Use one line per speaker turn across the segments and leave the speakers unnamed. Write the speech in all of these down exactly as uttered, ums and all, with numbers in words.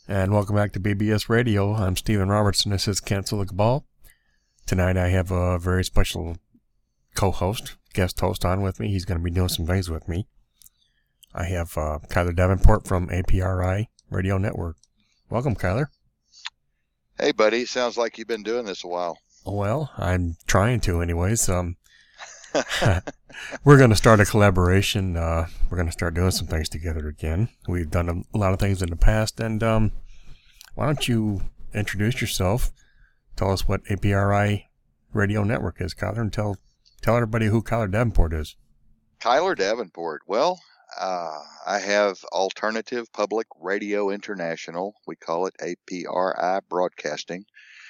And welcome back to B B S Radio. I'm Stephen Robertson. This is Cancel the Cabal. Tonight I have a very special co-host, guest host on with me. He's going to be doing some things with me. I have uh, Kyler Davenport from A P R I Radio Network. Welcome, Kyler.
Hey, buddy. Sounds like you've been doing this a while.
Well, I'm trying to anyways. Um, we're going to start a collaboration. Uh, we're going to start doing some things together again. We've done a lot of things in the past, and um, why don't you introduce yourself? Tell us what A P R I Radio Network is, Kyler, and tell tell everybody who Kyler Davenport is.
Kyler Davenport. Well, uh, I have Alternative Public Radio International. We call it A P R I Broadcasting,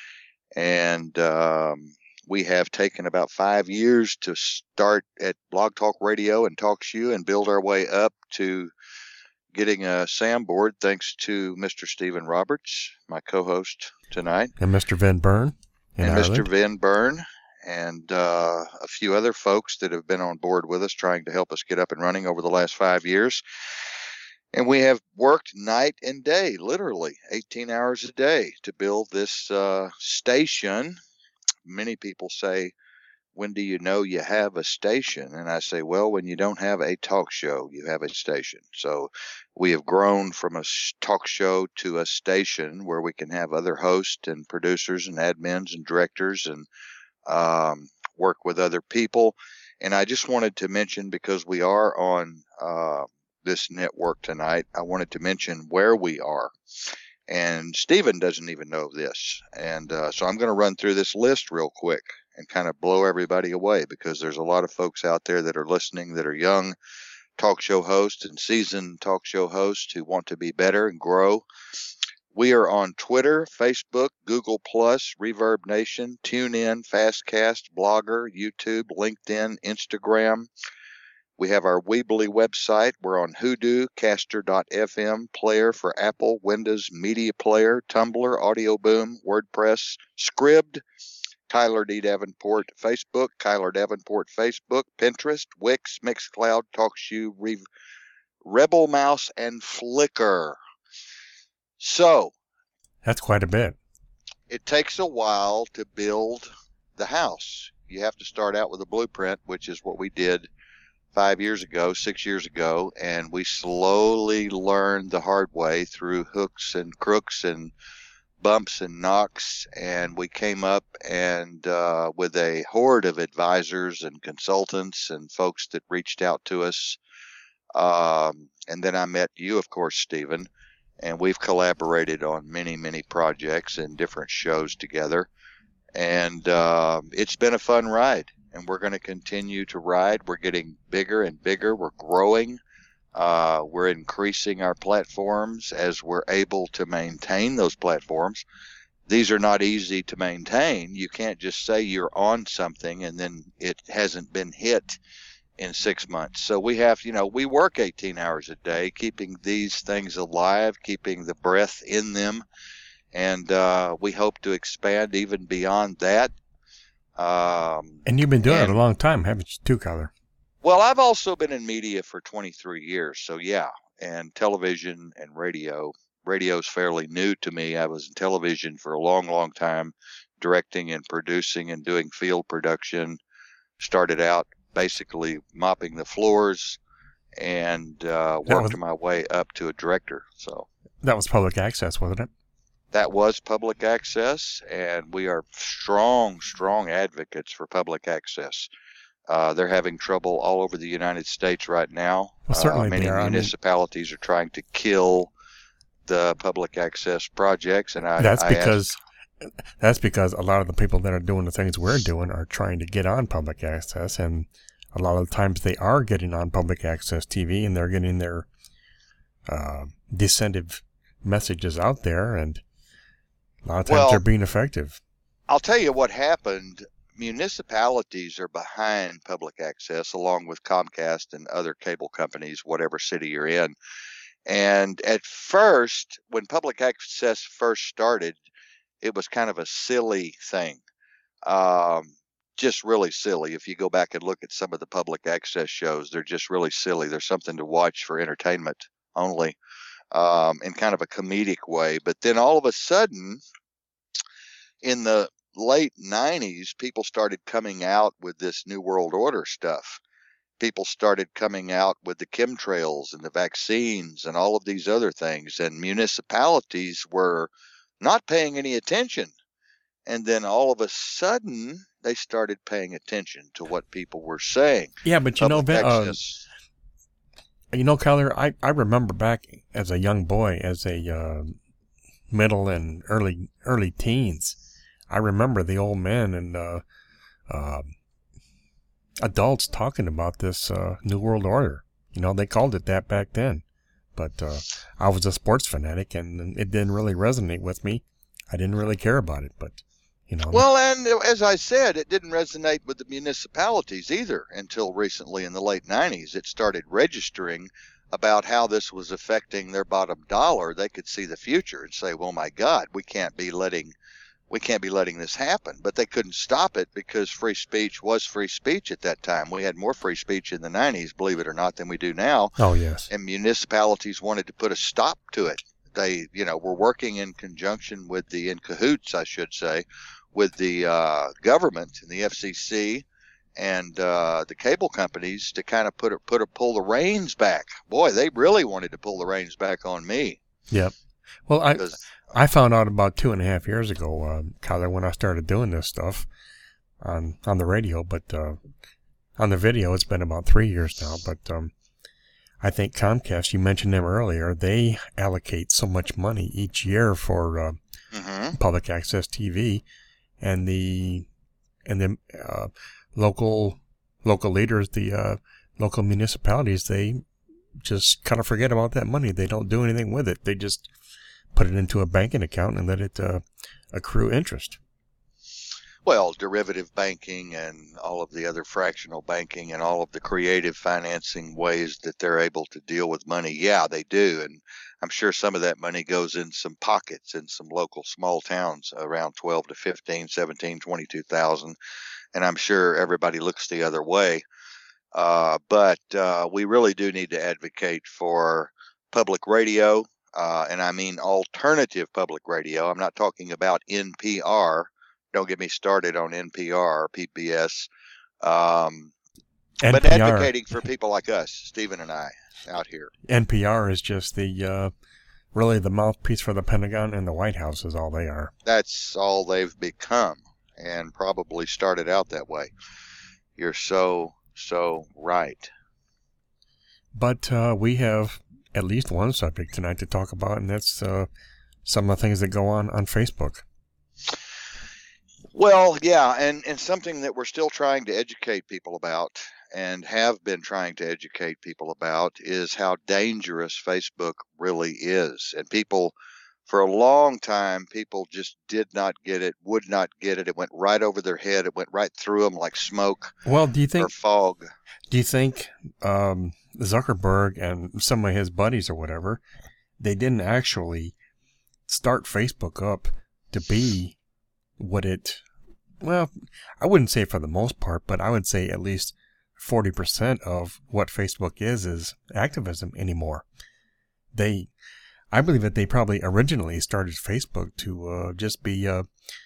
and um, we have taken about five years to start at Blog Talk Radio and TalkShoe and build our way up to getting a SAM board, thanks to Mister Stephen Roberts, my co-host tonight.
And Mister Van Byrne.
And Mister Van Byrne, and uh, a few other folks that have been on board with us trying to help us get up and running over the last five years. And we have worked night and day, literally eighteen hours a day, to build this uh, station. Many people say, when do you know you have a station? And I say, well, when you don't have a talk show, you have a station. So we have grown from a talk show to a station where we can have other hosts and producers and admins and directors and um, work with other people. And I just wanted to mention, because we are on uh, this network tonight, I wanted to mention where we are. And Stephen doesn't even know this. And uh, so I'm going to run through this list real quick and kind of blow everybody away, because there's a lot of folks out there that are listening that are young talk show hosts and seasoned talk show hosts who want to be better and grow. We are on Twitter, Facebook, Google Plus, Reverb Nation, TuneIn, Fastcast, Blogger, YouTube, LinkedIn, Instagram. We have our Weebly website. We're on Hoodoo, Caster dot f m, Player for Apple, Windows, Media Player, Tumblr, Audio Boom, WordPress, Scribd, Kyler D. Davenport Facebook, Kyler Davenport Facebook, Pinterest, Wix, Mixcloud, TalkShoe, Re- Rebel Mouse, and Flickr. So,
that's quite a bit.
It takes a while to build the house. You have to start out with a blueprint, which is what we did five years ago, six years ago, and we slowly learned the hard way through hooks and crooks and bumps and knocks, and we came up and uh, with a horde of advisors and consultants and folks that reached out to us. Um, and then I met you, of course, Stephen, and we've collaborated on many, many projects and different shows together. And uh, it's been a fun ride, and we're going to continue to ride. We're getting bigger and bigger. We're growing. Uh, we're increasing our platforms as we're able to maintain those platforms. These are not easy to maintain. You can't just say you're on something and then it hasn't been hit in six months. So we have, you know, we work eighteen hours a day, keeping these things alive, keeping the breath in them. And uh, we hope to expand even beyond that. Um,
and you've been doing
and,
it a long time, haven't you, too, Kyler?
Well, I've also been in media for twenty-three years, so yeah, and television and radio. Radio's fairly new to me. I was in television for a long, long time, directing and producing and doing field production. Started out basically mopping the floors and uh, worked
was,
my way up to a director. So
that was public access, wasn't it?
That was public access, and we are strong, strong advocates for public access. Uh, they're having trouble all over the United States right now.
Well, certainly
uh, many
they are.
municipalities I mean, are trying to kill the public access projects, and I
that's
I
because
asked,
that's because a lot of the people that are doing the things we're doing are trying to get on public access, and a lot of the times they are getting on public access T V, and they're getting their uh, dissentive messages out there, and a lot of times
well,
they're being effective.
I'll tell you what happened. Municipalities are behind public access, along with Comcast and other cable companies, whatever city you're in. And at first, when public access first started, it was kind of a silly thing. Um, just really silly. If you go back and look at some of the public access shows, they're just really silly. There's something to watch for entertainment only. um, in kind of a comedic way. But then all of a sudden, in the late nineties, people started coming out with this New World Order stuff. People started coming out with the chemtrails and the vaccines and all of these other things, and municipalities were not paying any attention. And then all of a sudden, they started paying attention to what people were saying.
Yeah, but you know,
Public
uh,
access.
you know, Kyler, I, I remember back as a young boy, as a uh, middle and early early teens, I remember the old men and uh, uh, adults talking about this uh, New World Order. You know, they called it that back then. But uh, I was a sports fanatic, and it didn't really resonate with me. I didn't really care about it, but, you know.
Well, and as I said, it didn't resonate with the municipalities either until recently in the late nineties. It started registering about how this was affecting their bottom dollar. They could see the future and say, well, my God, we can't be letting we can't be letting this happen. But they couldn't stop it because free speech was free speech at that time. We had more free speech in the nineties, believe it or not, than we do now.
Oh, yes.
And municipalities wanted to put a stop to it. They, you know, were working in conjunction with the, in cahoots, I should say, with the uh, government and the F C C and uh, the cable companies to kind of put a, put a, pull the reins back. Boy, they really wanted to pull the reins back on me.
Yep. Well, I I found out about two and a half years ago, uh, Kyler, when I started doing this stuff on on the radio, but uh, on the video, it's been about three years now. But um, I think Comcast, you mentioned them earlier, they allocate so much money each year for uh, mm-hmm. public access T V, and the and the uh, local local leaders, the uh, local municipalities, they just kind of forget about that money. They don't do anything with it. They just put it into a banking account and let it uh, accrue interest.
Well, derivative banking and all of the other fractional banking and all of the creative financing ways that they're able to deal with money. Yeah, they do. And I'm sure some of that money goes in some pockets in some local small towns around twelve to fifteen, seventeen, twenty-two thousand. And I'm sure everybody looks the other way. Uh, but uh, we really do need to advocate for public radio. Uh, and I mean alternative public radio. I'm not talking about N P R. Don't get me started on N P R or P B S. Um, N P R. But advocating for people like us, Stephen and I, out here.
N P R is just the, uh, really the mouthpiece for the Pentagon, and the White House is all they are.
That's all they've become, and probably started out that way. You're so, so right.
But uh, we have at least one subject tonight to talk about, and that's uh, some of the things that go on on Facebook.
Well, yeah, and, and something that we're still trying to educate people about and have been trying to educate people about is how dangerous Facebook really is. And people, for a long time, people just did not get it, would not get it. It went right over their head. It went right through them like smoke
well, do you think,
or fog.
Do you think um, Zuckerberg and some of his buddies or whatever, they didn't actually start Facebook up to be what it, well, I wouldn't say for the most part, but I would say at least forty percent of what Facebook is, is activism anymore. They, I believe that they probably originally started Facebook to uh, just be uh,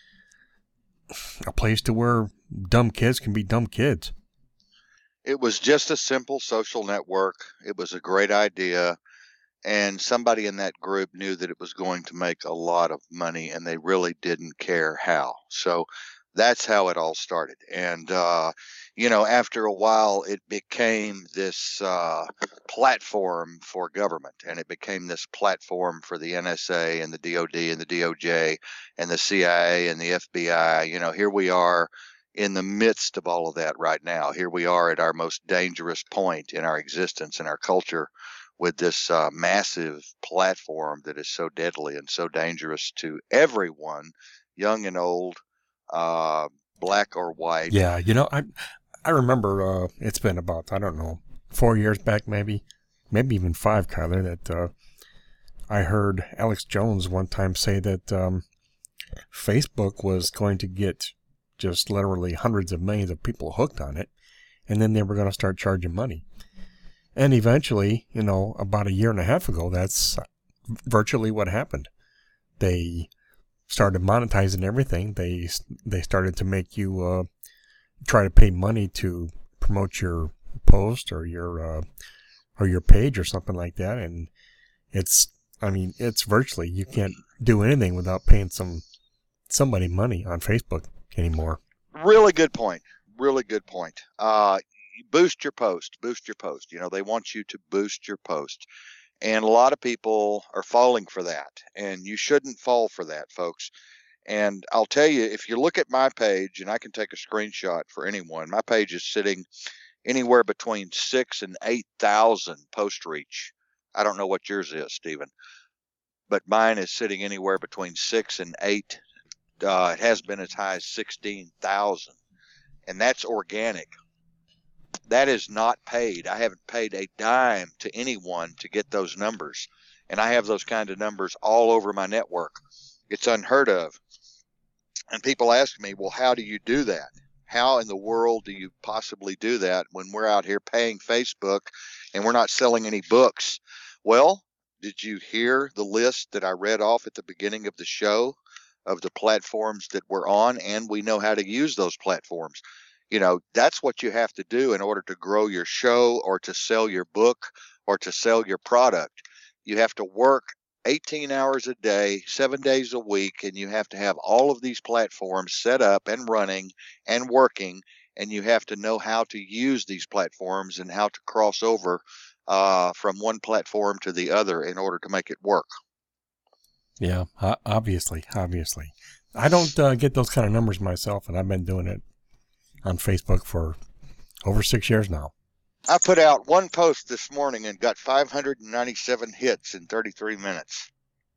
a place to where dumb kids can be dumb kids.
It was just a simple social network. It was a great idea. And somebody in that group knew that it was going to make a lot of money, and they really didn't care how. So that's how it all started. And, uh, you know, after a while, it became this uh, platform for government, and it became this platform for the N S A and the D O D and the D O J and the C I A and the F B I. You know, here we are in the midst of all of that right now. Here we are at our most dangerous point in our existence and our culture, with this uh, massive platform that is so deadly and so dangerous to everyone, young and old, uh, black or white.
Yeah, you know, I I remember uh, it's been about, I don't know, four years back maybe, maybe even five, Kyler, that uh, I heard Alex Jones one time say that um, Facebook was going to get just literally hundreds of millions of people hooked on it, and then they were going to start charging money. And eventually, you know, about a year and a half ago, that's virtually what happened. They started monetizing everything. They they started to make you uh, try to pay money to promote your post or your uh, or your page or something like that. And it's, I mean, it's virtually, you can't do anything without paying some somebody money on Facebook anymore.
Really good point. Really good point. Uh, boost your post. Boost your post. You know, they want you to boost your post. And a lot of people are falling for that. And you shouldn't fall for that, folks. And I'll tell you, if you look at my page, and I can take a screenshot for anyone, my page is sitting anywhere between six and eight thousand post reach. I don't know what yours is, Stephen, but mine is sitting anywhere between six and eight. Uh, it has been as high as sixteen thousand, and that's organic. That is not paid. I haven't paid a dime to anyone to get those numbers, and I have those kind of numbers all over my network. It's unheard of. And people ask me, well, how do you do that? How in the world do you possibly do that when we're out here paying Facebook and we're not selling any books? Well, did you hear the list that I read off at the beginning of the show of the platforms that we're on? And we know how to use those platforms. You know, that's what you have to do in order to grow your show or to sell your book or to sell your product. You have to work eighteen hours a day, seven days a week, and you have to have all of these platforms set up and running and working, and you have to know how to use these platforms and how to cross over uh, from one platform to the other in order to make it work.
Yeah, obviously, obviously. I don't uh, get those kind of numbers myself, and I've been doing it on Facebook for over six years now.
I put out one post this morning and got five hundred ninety-seven hits in thirty-three minutes.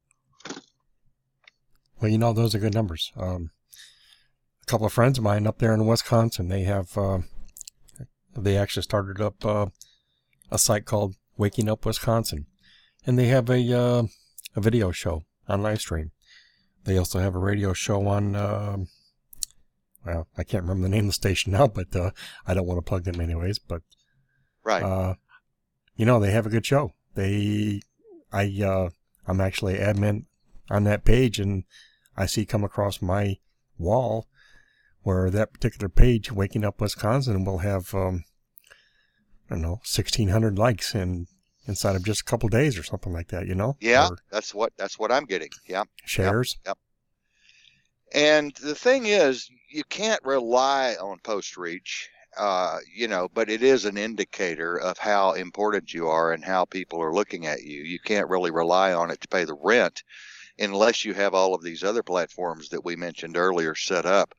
Well, you know, those are good numbers. Um, a couple of friends of mine up there in Wisconsin, they have, uh, they actually started up uh, a site called Waking Up Wisconsin. And they have a, uh, a video show on live stream. They also have a radio show on, uh, well, I can't remember the name of the station now, but uh, I don't want to plug them anyways, but
Right.
Uh, you know, they have a good show. They, I, uh, I'm actually admin on that page, and I see come across my wall where that particular page, Waking Up Wisconsin, will have, um, I don't know, sixteen hundred likes in inside of just a couple of days or something like that, you know?
Yeah,
or
that's what that's what I'm getting. Yeah.
shares.
Yep. yep. And the thing is, you can't rely on post reach. Uh, you know, but it is an indicator of how important you are and how people are looking at you. You can't really rely on it to pay the rent unless you have all of these other platforms that we mentioned earlier set up.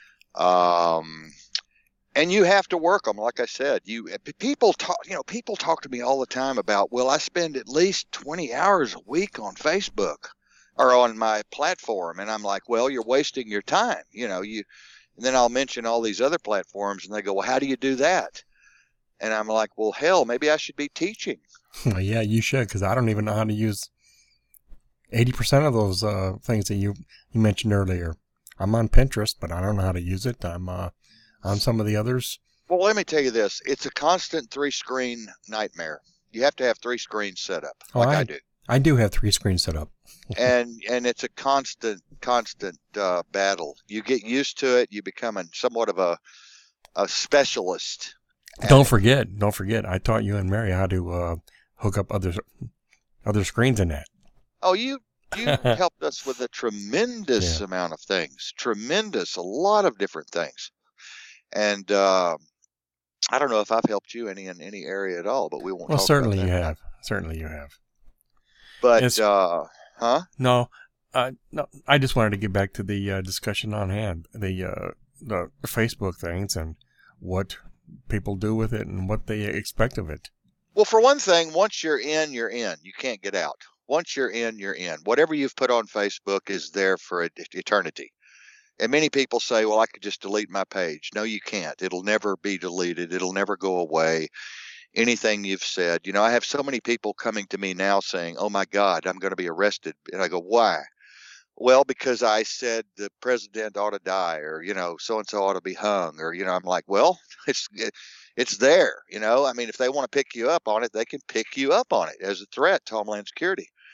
Um, and you have to work them. Like I said, you people talk, you know, people talk to me all the time about, well, I spend at least twenty hours a week on Facebook or on my platform. And I'm like, well, you're wasting your time. You know, you, and then I'll mention all these other platforms and they go, well, how do you do that? And I'm like, well, hell, maybe I should be teaching.
Yeah, you should, because I don't even know how to use eighty percent of those uh, things that you, you mentioned earlier. I'm on Pinterest, but I don't know how to use it. I'm uh, on some of the others.
Well, let me tell you this. It's a constant three-screen nightmare. You have to have three screens set up,
oh,
like
I,
I do.
I do have three screens set up.
and and it's a constant, constant uh, battle. You get used to it. You become a, somewhat of a a specialist.
Don't forget, don't forget. I taught you and Mary how to uh, hook up other other screens in that.
Oh, you you helped us with a tremendous
Yeah.
amount of things. Tremendous, a lot of different things. And uh, I don't know if I've helped you any in any area at all, but we won't.
Well,
talk
certainly
about
you
that.
have. Certainly you have.
But
It's-
uh, huh?
No, uh, no. I just wanted to get back to the uh, discussion on hand, the uh, the Facebook things and what people do with it and what they expect of it.
Well, for one thing, once you're in, you're in. You can't get out. Once you're in, you're in. Whatever you've put on Facebook is there for e- eternity. And many people say, well, I could just delete my page. No, you can't. It'll never be deleted. It'll never go away. Anything you've said. You know, I have so many people coming to me now saying, oh, my God, I'm going to be arrested. And I go, why? Well, because I said the president ought to die, or, you know, so-and-so ought to be hung, or, you know, I'm like, well, it's it's there. You know, I mean, if they want to pick you up on it, they can pick you up on it as a threat to Homeland Security.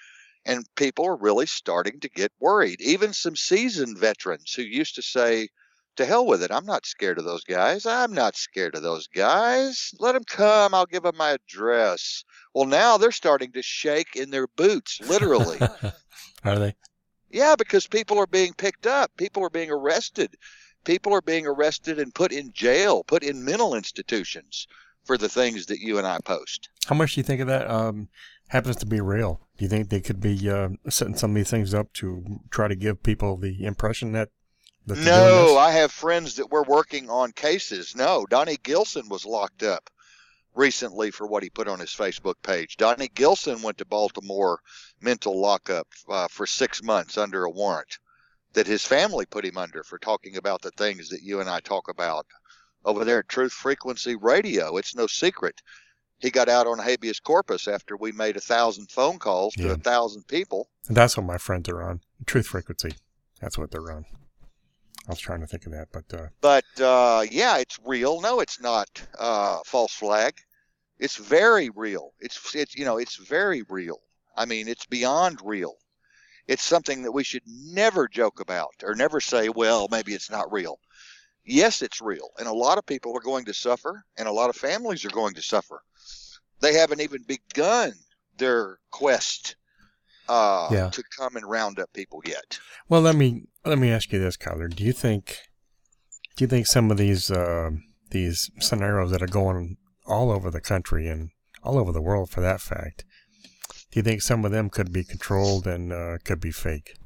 And people are really starting to get worried. Even some seasoned veterans who used to say, to hell with it, I'm not scared of those guys. I'm not scared of those guys. Let them come. I'll give them my address. Well, now they're starting to shake in their boots, literally.
Are they?
Yeah, because people are being picked up. People are being arrested. People are being arrested and put in jail, put in mental institutions for the things that you and I post.
How much do you think of that um, happens to be real? Do you think they could be uh, setting some of these things up to try to give people the impression that, that they're doing
No,
this?
I have friends that were working on cases. No, Donnie Gilson was locked up recently for what he put on his Facebook page. Donnie Gilson went to Baltimore mental lockup uh, for six months under a warrant that his family put him under for talking about the things that you and I talk about over there at Truth Frequency Radio. It's no secret. He got out on habeas corpus after we made a thousand phone calls to
Yeah.
a thousand people.
And that's what my friends are on. Truth Frequency. That's what they're on. I was trying to think of that, but uh,
But uh, yeah, it's real. No, it's not uh, false flag. It's very real. It's it's you know it's very real. I mean, it's beyond real. It's something that we should never joke about or never say, well, maybe it's not real. Yes, it's real, and a lot of people are going to suffer, and a lot of families are going to suffer. They haven't even begun their quest uh,
Yeah.
to come and round up people yet.
well, let me let me ask you this, Kyler. Do you think do you think some of these uh, these scenarios that are going all over the country and all over the world, for that fact, do you think some of them could be controlled and uh, could be fake?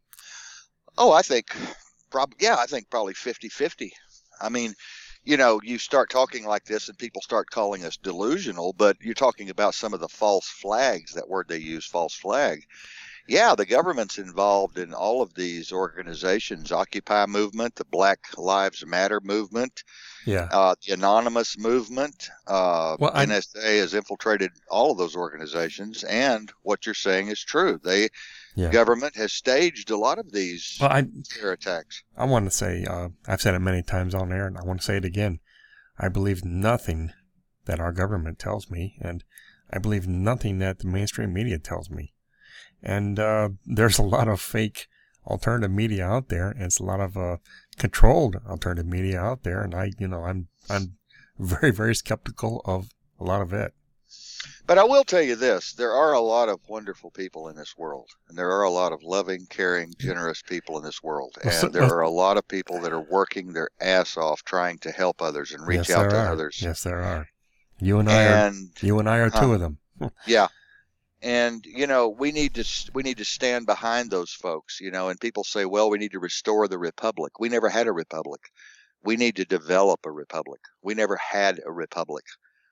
Oh, I think, prob- yeah, I think probably fifty-fifty. I mean, you know, you start talking like this and people start calling us delusional, but you're talking about some of the false flags, that word they use, false flag. Yeah, the government's involved in all of these organizations, Occupy movement, the Black Lives Matter movement,
Yeah.
uh, the Anonymous movement. Uh,
Well, I-
N S A has infiltrated all of those organizations, and what you're saying is true. They
Yeah.
government has staged a lot of these
Well, I
terror attacks.
I want to say uh, I've said it many times on air, and I want to say it again. I believe nothing that our government tells me, and I believe nothing that the mainstream media tells me. And uh, there's a lot of fake alternative media out there, and it's a lot of uh, controlled alternative media out there, and I, you know, I'm I'm very very skeptical of a lot of it.
But I will tell you this, there are a lot of wonderful people in this world, and there are a lot of loving, caring, generous people in this world.
Well,
And
so-
there are a lot of people that are working their ass off trying to help others and reach
yes,
out to
there are.
others.
Yes, there are. You and I are.
And
You and I are two
Huh.
of them.
yeah. And, you know, we need to we need to stand behind those folks, you know, and people say, well, we need to restore the republic. We never had a republic. We need to develop a republic. We never had a republic.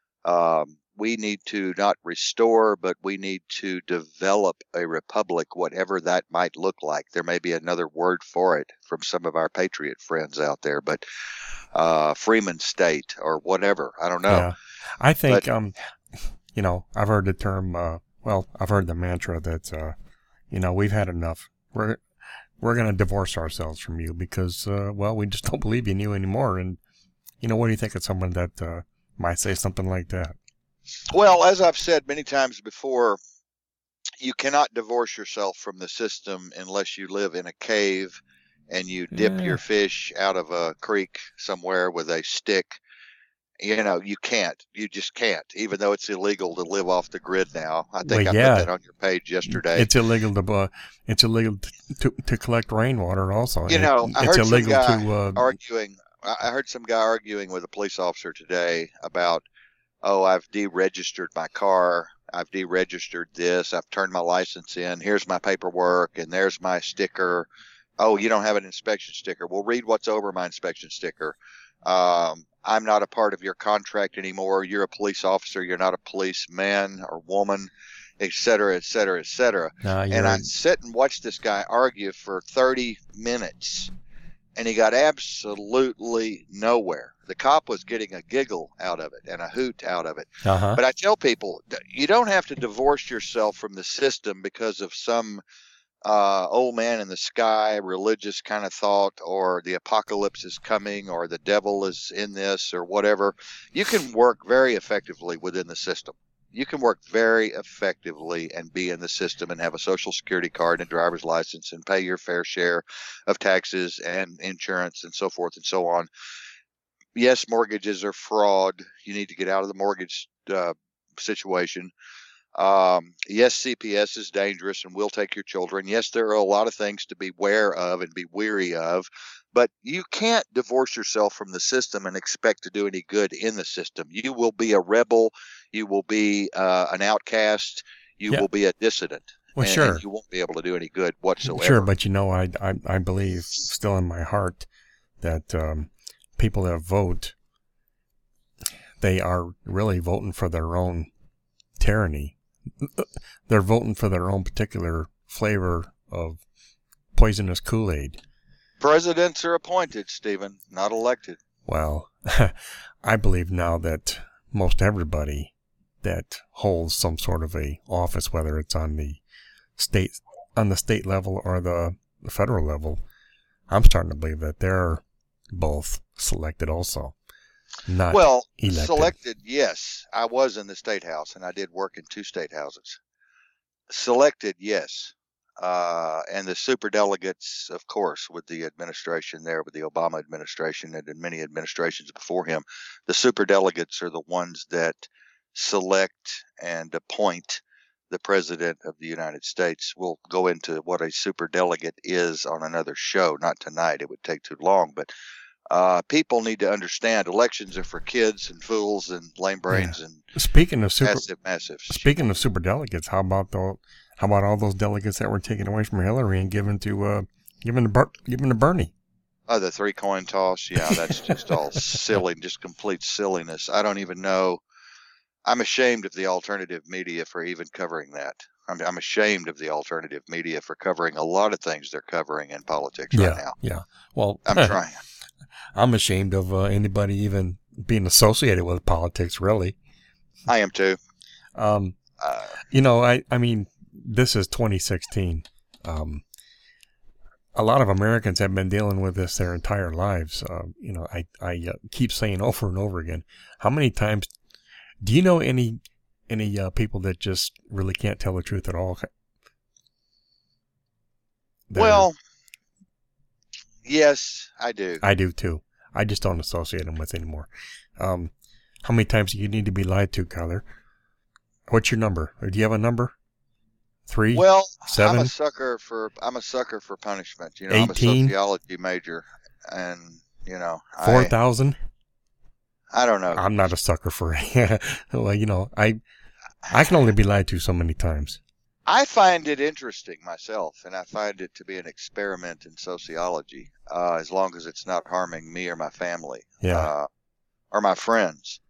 Um, we need to not restore, but we need to develop a republic, whatever that might look like. There may be another word for it from some of our patriot friends out there, but uh, Freeman State or whatever. I don't know.
Yeah, I think
But-
um, you know, I've heard the term. Uh, well, I've heard the mantra that uh, you know, we've had enough. We're we're going to divorce ourselves from you because, uh, well, we just don't believe in you anymore. And you know, what do you think of someone that uh, might say something like that?
Well, as I've said many times before, you cannot divorce yourself from the system unless you live in a cave and you dip
Yeah.
your fish out of a creek somewhere with a stick. You know, you can't. You just can't, even though it's illegal to live off the grid now. I think
Well,
I
yeah.
put that on your page yesterday.
It's illegal to uh, it's illegal to, to to collect rainwater. Also,
You
And
know,
it-
I
it's
heard some
illegal
guy
to uh,
arguing. I I heard some guy arguing with a police officer today about, oh, I've deregistered my car. I've deregistered this. I've turned my license in. Here's my paperwork, and there's my sticker. Oh, you don't have an inspection sticker. Well, read what's over my inspection sticker. Um, I'm not a part of your contract anymore. You're a police officer. You're not a policeman or woman, et cetera, et cetera, et cetera.
nah, you're
And I
right.
sit and watch this guy argue for thirty minutes, and he got absolutely nowhere. The cop was getting a giggle out of it and a hoot out of it.
Uh-huh.
But I tell people, d- you don't have to divorce yourself from the system because of some uh, old man in the sky religious kind of thought, or the apocalypse is coming, or the devil is in this, or whatever. You can work very effectively within the system. you can work very effectively and be in the system and have a social security card and a driver's license and pay your fair share of taxes and insurance and so forth and so on. Yes, mortgages are fraud. You need to get out of the mortgage uh, situation. Um, yes, C P S is dangerous and will take your children. Yes, there are a lot of things to be aware of and be weary of, but you can't divorce yourself from the system and expect to do any good in the system. You will be a rebel. You will be uh, an outcast. You
Yeah.
will be a dissident.
Well,
and,
sure.
and you won't be able to do any good whatsoever.
Sure, but you know, I, I, I believe still in my heart that um, people that vote, they are really voting for their own tyranny. They're voting for their own particular flavor of poisonous Kool-Aid.
Presidents are appointed, Stephen, not elected.
Well, I believe now that most everybody that holds some sort of a office, whether it's on the state on the state level or the, the federal level, I'm starting to believe that they're both selected also. Not
well,
elected.
Selected, yes. I was in the state house, and I did work in two state houses. Selected, yes. Uh, and the superdelegates, of course, with the administration there, with the Obama administration and in many administrations before him, the superdelegates are the ones that select and appoint the president of the United States. We'll go into what a superdelegate is on another show, not tonight. It would take too long, but Uh, people need to understand elections are for kids and fools and lame brains yeah. and
speaking of super,
massive, massive.
Speaking of super delegates, how about the, how about all those delegates that were taken away from Hillary and given to uh, given to Ber- given to Bernie?
Oh, the three coin toss. Yeah, that's just all silly, just complete silliness. I don't even know. I'm ashamed of the alternative media for even covering that. I'm, I'm ashamed of the alternative media for covering a lot of things they're covering in politics
yeah,
right now.
Yeah. Well,
I'm trying.
I'm ashamed of uh, anybody even being associated with politics, really.
I am too.
Um,
uh,
you know, I, I mean, this is twenty sixteen. Um, a lot of Americans have been dealing with this their entire lives. Uh, you know, I, I uh, keep saying over and over again, how many times, do you know any, any uh, people that just really can't tell the truth at all? That
well, are, yes, I do.
I do too. I just don't associate them with anymore. Um, how many times do you need to be lied to, Kyler? What's your number? Or do you have a number? Three?
Well,
seven?
I'm a sucker for I'm a sucker for punishment. You know,
eighteen?
I'm a sociology major, and you know,
four thousand.
I don't know.
I'm not a sucker for it. Well, you know, I I can only be lied to so many times.
I find it interesting myself, and I find it to be an experiment in sociology, uh, as long as it's not harming me or my family,
yeah.
uh, or my friends.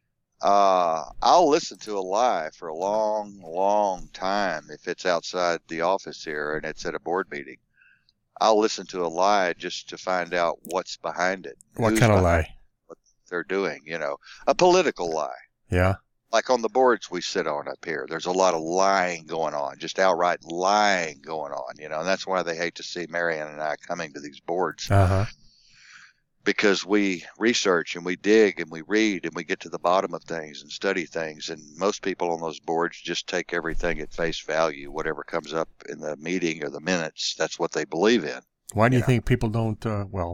Uh, I'll listen to a lie for a long, long time if it's outside the office here and it's at a board meeting. I'll listen to a lie just to find out what's behind it.
What kind of lie?
What they're doing, you know, a political lie.
Yeah.
Like on the boards we sit on up here, there's a lot of lying going on, just outright lying going on, you know, and that's why they hate to see Marianne and I coming to these boards.
Uh-huh.
Because we research and we dig and we read and we get to the bottom of things and study things. And most people on those boards just take everything at face value, whatever comes up in the meeting or the minutes. That's what they believe in.
Why do you, you know? think people don't, uh, well,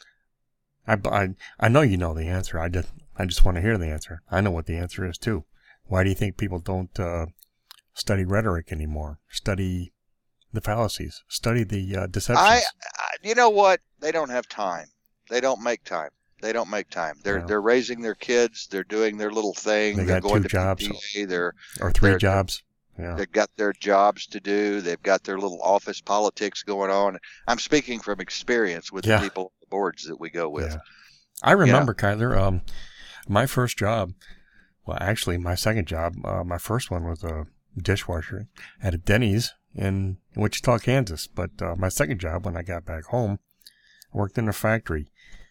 I, I, I know you know the answer. I just, I just want to hear the answer. I know what the answer is too. Why do you think people don't uh, study rhetoric anymore? Study the fallacies. Study the uh, deceptions.
I, I, you know what? They don't have time. They don't make time. They don't make time. They're no. they're raising their kids. They're doing their little thing.
They
they're
got
going
two
to
jobs.
P T A. They're
or three
they're,
jobs. Yeah.
They've got their jobs to do. They've got their little office politics going on. I'm speaking from experience with
yeah.
the people on the boards that we go with.
Yeah. I remember,
you know?
Kyler, um, my first job, well, actually my second job, uh, my first one was a dishwasher at a Denny's in Wichita, Kansas. But uh, my second job, when I got back home, I worked in a factory.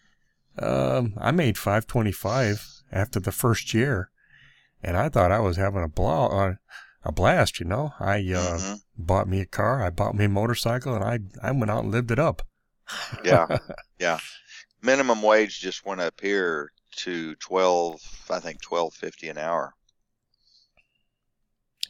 Um, I made five twenty-five after the first year, and I thought I was having a blah, uh, a blast. You know, I uh, mm-hmm. bought me a car, I bought me a motorcycle, and I I went out and lived it up.
Yeah, yeah. Minimum wage just went up here to twelve, I think twelve fifty an hour.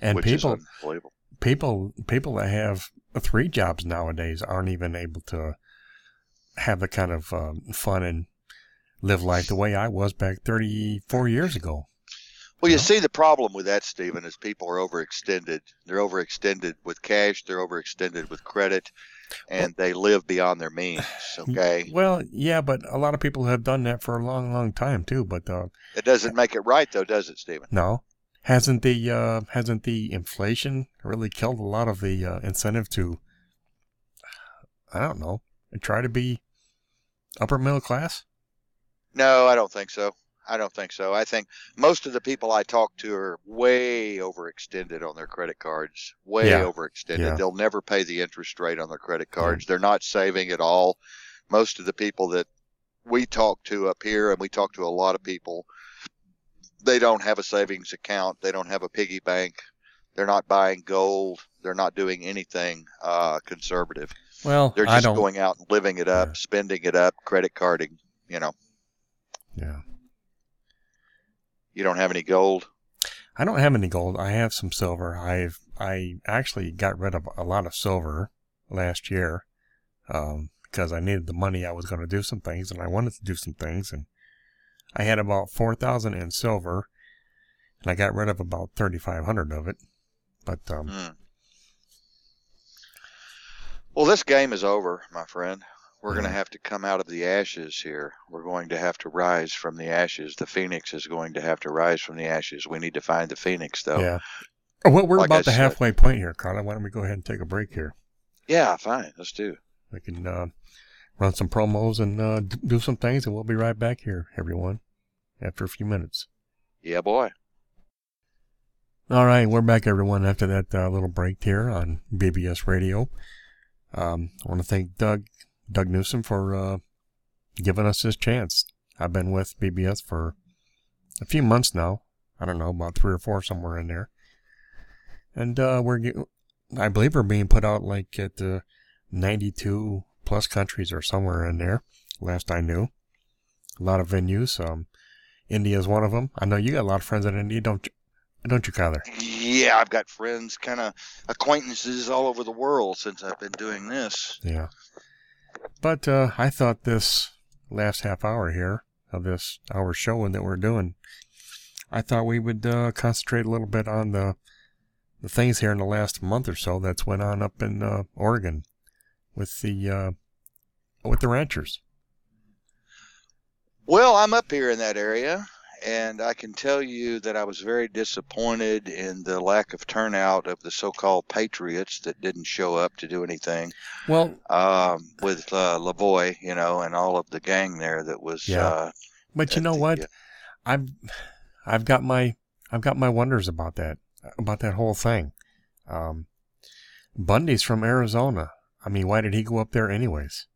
And
which
people,
is unbelievable.
people, people that have three jobs nowadays aren't even able to have the kind of um, fun and live life the way I was back thirty-four years ago.
Well, you
No.
see, the problem with that, Stephen, is people are overextended. They're overextended with cash. They're overextended with credit, and they live beyond their means. Okay,
Well, yeah, but a lot of people have done that for a long, long time too. But uh,
it doesn't make it right, though, does it, Stephen?
no, hasn't the uh, hasn't the inflation really killed a lot of the uh, incentive to, I don't know, try to be upper middle class?
No, I don't think so. I don't think so. I think most of the people I talk to are way overextended on their credit cards. Way
Yeah.
overextended.
Yeah.
They'll never pay the interest rate on their credit cards. They're not saving at all. Most of the people that we talk to up here, and we talk to a lot of people, they don't have a savings account. They don't have a piggy bank. They're not buying gold. They're not doing anything uh, conservative.
Well,
They're
I
just
don't.
going out and living it up,
Yeah.
spending it up, credit carding. You know,
Yeah,
you don't have any gold.
I don't have any gold. I have some silver. I've I actually got rid of a lot of silver last year um, because I needed the money. I was going to do some things, and I wanted to do some things, and I had about four thousand in silver, and I got rid of about thirty five hundred of it. But um,
Mm. Well, this game is over, my friend. We're going to
Yeah.
have to come out of the ashes here. We're going to have to rise from the ashes. The phoenix is going to have to rise from the ashes. We need to find the phoenix, though.
yeah. Oh, well, we're
Like I
about the
said-
halfway point here, Carla. Why don't we go ahead and take a break here?
Yeah, fine. Let's do.
We can uh, run some promos and uh, d- do some things, and we'll be right back here, everyone, after a few minutes.
Yeah, boy.
All right, we're back, everyone, after that uh, little break here on B B S Radio. Um, I want to thank Doug, Doug Newsom for uh, giving us this chance. I've been with B B S for a few months now. I don't know, about three or four, somewhere in there. And uh, we're, get- I believe we're being put out like at uh, ninety-two plus countries or somewhere in there, last I knew. A lot of venues. Um, India is one of them. I know you got a lot of friends in India, don't you? Don't you, Kyler?
Yeah, I've got friends, kind of acquaintances all over the world since I've been doing this.
Yeah. But uh, I thought this last half hour here of this hour show that we're doing, I thought we would uh, concentrate a little bit on the the things here in the last month or so that's went on up in uh, Oregon with the uh, with the ranchers.
Well, I'm up here in that area, and I can tell you that I was very disappointed in the lack of turnout of the so-called patriots that didn't show up to do anything.
Well,
Um, with uh, Lavoie, you know, and all of the gang there that was.
Yeah.
Uh,
but you
at
know
the,
what?
uh,
I've I've got my I've got my wonders about that about that whole thing. Um, Bundy's from Arizona. I mean, why did he go up there anyways?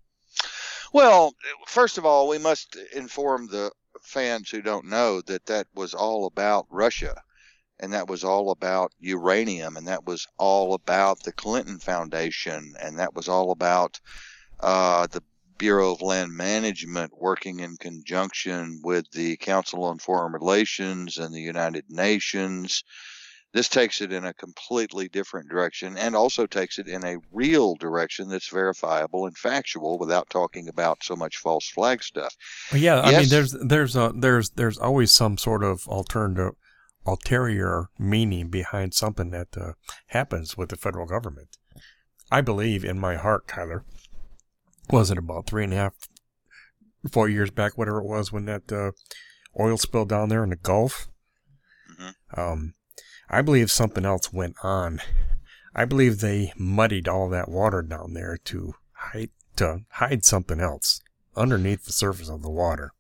Well, first of all, we must inform the fans who don't know that that was all about Russia, and that was all about uranium, and that was all about the Clinton Foundation, and that was all about uh, the Bureau of Land Management working in conjunction with the Council on Foreign Relations and the United Nations. This takes it in a completely different direction, and also takes it in a real direction that's verifiable and factual without talking about so much false flag stuff.
Well, yeah, I
Yes.
mean, there's there's a there's there's always some sort of alternative, ulterior meaning behind something that uh, happens with the federal government. I believe in my heart, Kyler. Was it about three and a half, four years back, whatever it was, when that uh, oil spill down there in the Gulf?
Mhm.
Um, I believe something else went on. I believe they muddied all that water down there to hide to hide something else underneath the surface of the water.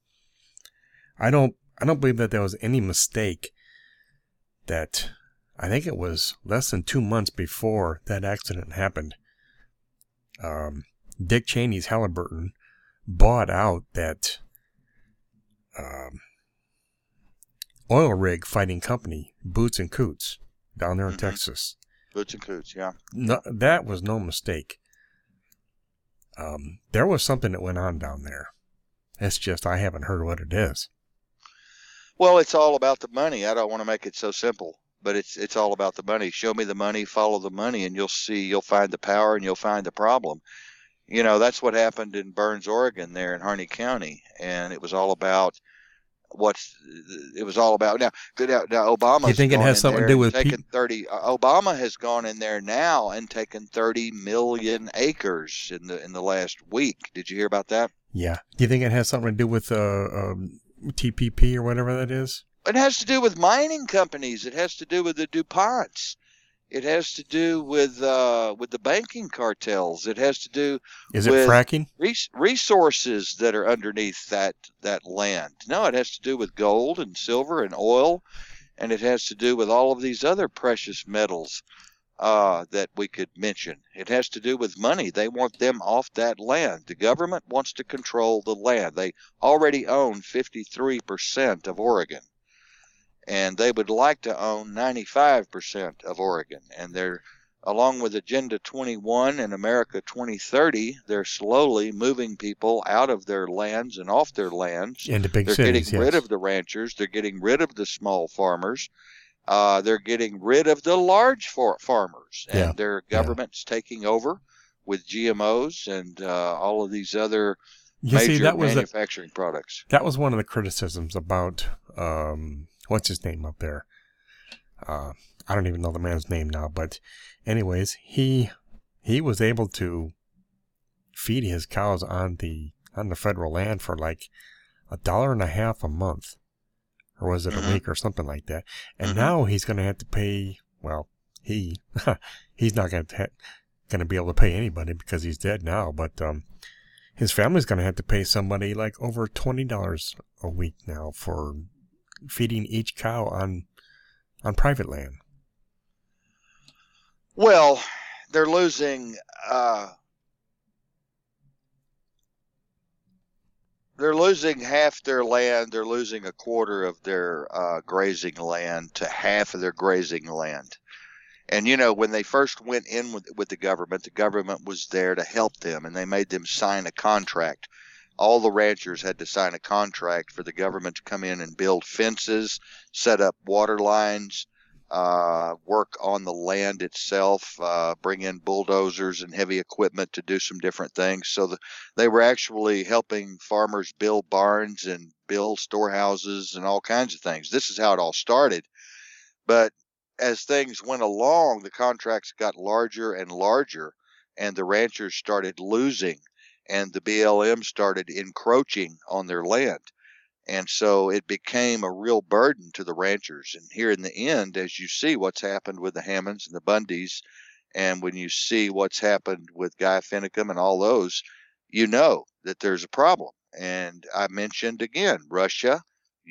I don't I don't believe that there was any mistake that I think it was less than two months before that accident happened. Um, Dick Cheney's Halliburton bought out that um, oil rig fighting company, Boots and Coots, down there in
Mhm.
Texas.
Boots and Coots, yeah.
No, that was no mistake. Um, there was something that went on down there. It's just I haven't heard what it is.
Well, it's all about the money. I don't want to make it so simple. but it's it's all about the money. Show me the money, follow the money, and you'll see, you'll find the power and you'll find the problem. You know, that's what happened in Burns, Oregon, there in Harney County, and it was all about what's it was all about. Now, now, now
You
Obama's
think it
gone
has
in
something to
there
do
and
with
taken
pe-
thirty. uh, Obama has gone in there now and taken thirty million acres in the in the last week. Did you hear about that?
Yeah. Do you think it has something to do with uh, um, T P P or whatever that is?
It has to do with mining companies. It has to do with the DuPonts. It has to do with uh, with the banking cartels. It has to do
Is it
with
fracking?
res- resources that are underneath that that land. No, it has to do with gold and silver and oil, and it has to do with all of these other precious metals uh, that we could mention. It has to do with money. They want them off that land. The government wants to control the land. They already own fifty-three percent of Oregon, and they would like to own ninety-five percent of Oregon. And they're, along with Agenda twenty-one and America twenty thirty, they're slowly moving people out of their lands and off their lands.
Into big
They're
cities,
getting rid
yes.
of the ranchers. They're getting rid of the small farmers. Uh, they're getting rid of the large far- farmers, and
Yeah,
their
yeah.
government's taking over with G M Os and uh, all of these other
You see,
major
that was a,
manufacturing products.
that was one of the criticisms about um, what's his name up there. Uh, I don't even know the man's name now, but anyways, he he was able to feed his cows on the on the federal land for like a dollar and a half a month, or was it
Mhm.
a week or something like that? And
Mhm.
now he's going to have to pay. Well, he he's not going to ha- going to be able to pay anybody because he's dead now, but um. His family's going to have to pay somebody like over twenty dollars a week now for feeding each cow on on private land.
Well, they're losing. Uh, they're losing half their land. They're losing a quarter of their uh, grazing land to half of their grazing land. And you know, when they first went in with with the government, the government was there to help them, and they made them sign a contract. All the ranchers had to sign a contract for the government to come in and build fences, set up water lines, uh, work on the land itself, uh, bring in bulldozers and heavy equipment to do some different things. So the, they were actually helping farmers build barns and build storehouses and all kinds of things. This is how it all started. But as things went along, the contracts got larger and larger, and the ranchers started losing, and the B L M started encroaching on their land. And so it became a real burden to the ranchers. And here in the end, as you see what's happened with the Hammonds and the Bundys, and when you see what's happened with Guy Finicum and all those, you know that there's a problem. And I mentioned again Russia,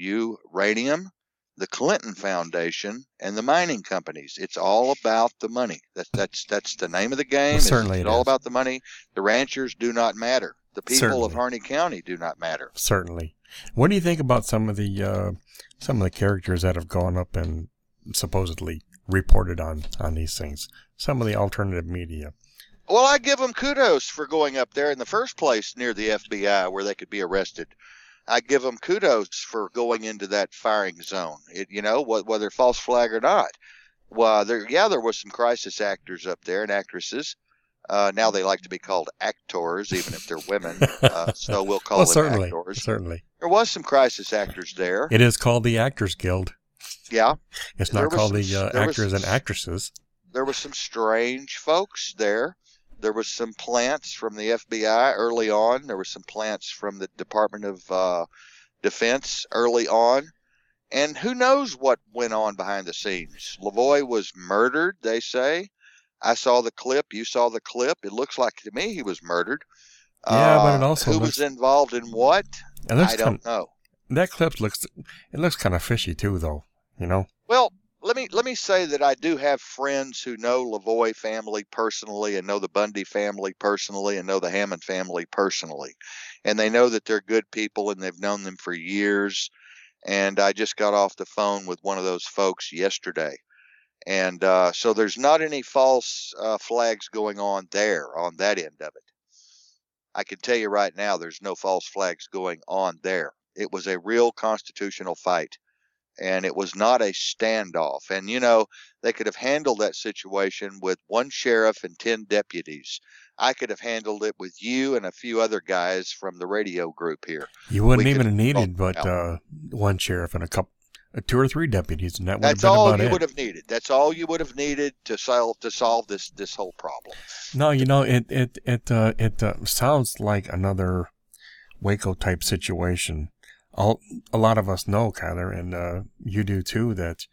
uranium, the Clinton Foundation, and the mining companies. It's all about the money. That's that's that's the name of the game.
Well,
Is
certainly
it's
it
all
is.
about the money. The ranchers do not matter. The people of
Certainly.
Harney County do not matter.
Certainly. What do you think about some of the uh, some of the characters that have gone up and supposedly reported on on these things? Some of the alternative media.
Well, I give them kudos for going up there in the first place near the F B I where they could be arrested. I give them kudos for going into that firing zone. It, you know, whether false flag or not. Well, there, yeah, there was some crisis actors up there and actresses. Uh, now they like to be called actors, even if they're women. Uh, so we'll call
well,
them
certainly,
actors.
certainly.
There was some crisis actors there.
It is called the Actors Guild.
Yeah.
It's
There
not
was
called
some-
the uh,
there was
actors
some-
and actresses.
There was some strange folks there. There was some plants from the F B I early on. There were some plants from the Department of uh, Defense early on. And who knows what went on behind the scenes. Lavoie was murdered, they say. I saw the clip. You saw the clip. It looks like to me he was murdered.
Yeah, but it
Uh,
also
who
looks-
was involved in what?
It looks
I don't
kind,
know.
that clip looks it looks kind of fishy too, though. You know.
Well, let me let me say that I do have friends who know Lavoie family personally and know the Bundy family personally and know the Hammond family personally. And they know that they're good people and they've known them for years. And I just got off the phone with one of those folks yesterday. And uh, so there's not any false uh, flags going on there on that end of it. I can tell you right now, there's no false flags going on there. It was a real constitutional fight. and it was not a standoff. And, you know, they could have handled that situation with one sheriff and ten deputies. I could have handled it with you and a few other guys from the radio group here.
You wouldn't
We
even
could
have needed
have
but uh, one sheriff and a couple, uh, two or three deputies, and that would
That's
have been
all
about
you
it.
would have needed. That's all you would have needed to solve to solve this this whole problem.
No, you know, it it it uh, it uh, sounds like another Waco type situation. All, a lot of us know, Kyler, and uh, you do too, that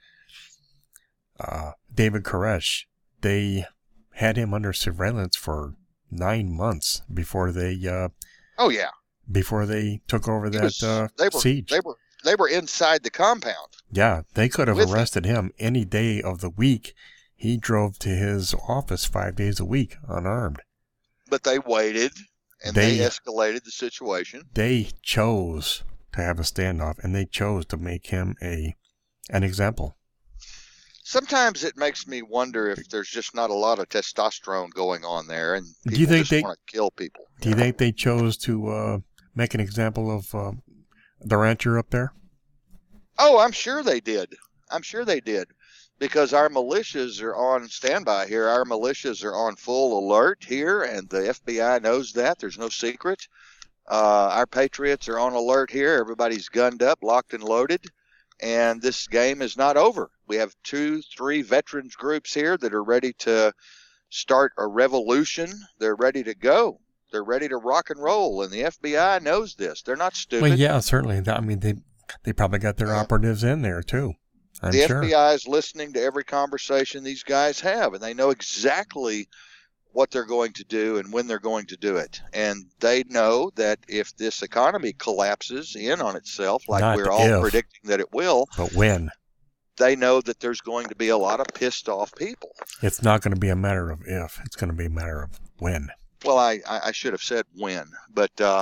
uh, David Koresh, they had him under surveillance for nine months before they uh,
Oh yeah,
before they took over
He
that
was-
uh,
they were
siege.
they were they were inside the compound.
Yeah, they could have
with him.
arrested him any day of the week. He drove to his office five days a week unarmed.
But they waited, and
They-
they, escalated the situation.
They chose to have a standoff, and they chose to make him a an example.
Sometimes it makes me wonder if there's just not a lot of testosterone going on there, and
Do
people
you think
just
they-
want to kill people.
Do you think they chose to uh, make an example of uh, the rancher up there?
Oh, I'm sure they did. I'm sure they did. Because our militias are on standby here. Our militias are on full alert here, and the F B I knows that. There's no secret. Uh, our patriots are on alert here. Everybody's gunned up, locked and loaded, and this game is not over. We have two, three veterans groups here that are ready to start a revolution. They're ready to go. They're ready to rock and roll, and the F B I knows this. They're not stupid.
Well, yeah, certainly. I mean, they they probably got their
Uh,
operatives in there too. I'm
the
sure.
F B I is listening to every conversation these guys have, and they know exactly what they're going to do and when they're going to do it. And they know that if this economy collapses in on itself, like
Not
we're all
if.
predicting that it will,
But when?
they know that there's going to be a lot of pissed off people.
It's not going to be a matter of if. It's going to be a matter of when.
Well, I, I I should have said when, but uh,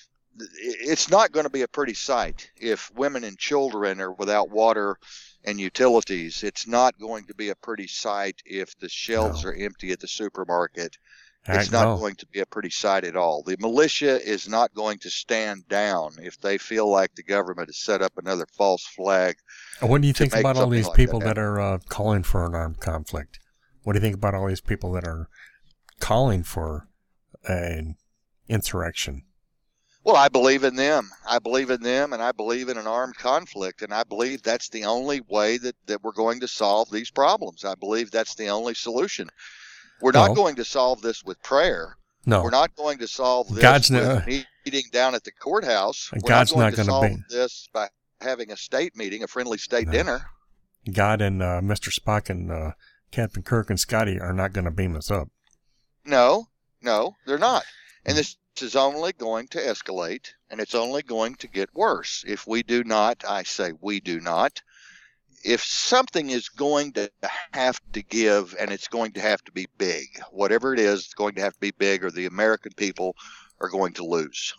it's not going to be a pretty sight if women and children are without water and utilities. It's not going to be a pretty sight if the shelves
No.
are empty at the supermarket.
I
It's not
know.
going to be a pretty sight at all. The militia is not going to stand down if they feel like the government has set up another false flag.
What do you
to
think
make
about all
something
these
like
people
that
that are uh, calling for an armed conflict? What do you think about all these people that are calling for an insurrection?
Well, I believe in them. I believe in them, and I believe in an armed conflict, and I believe that's the only way that, that we're going to solve these problems. I believe that's the only solution. We're not
No.
going to solve this with prayer.
No.
We're not going to solve this
God's
with
not-
meeting down at the courthouse. We're
God's
not
not
going to
gonna
solve
be-
this by having a state meeting, a friendly state
No.
dinner.
God and uh, Mister Spock and uh, Captain Kirk and Scotty are not going to beam us up.
No, no, they're not. And this is only going to escalate, and it's only going to get worse if we do not, I say we do not, if something is going to have to give, and it's going to have to be big, whatever it is, it's going to have to be big, or the American people are going to lose.